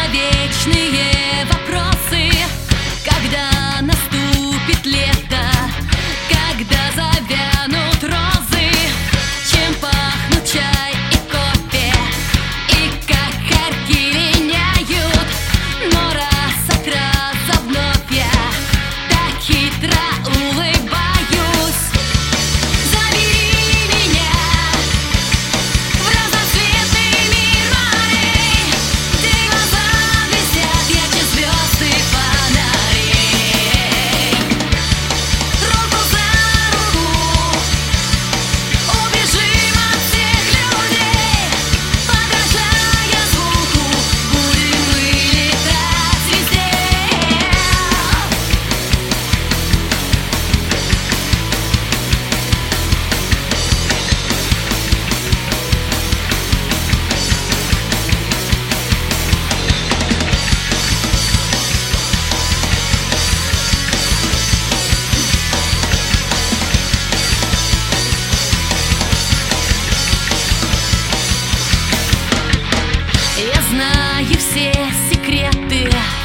вечные вопросы, когда наступит лето, когда завянут розы, чем пахнут чай и кофе, и как хорьки линяют. Но раз от раза вновь я так хитро улыбаюсь. Забери меня в разноцветный мир морей, где глаза блестят ярче звезд и фонарей. Руку за руку убежим от всех людей, подражая звуку, будем вылетать везде. Я знаю все секреты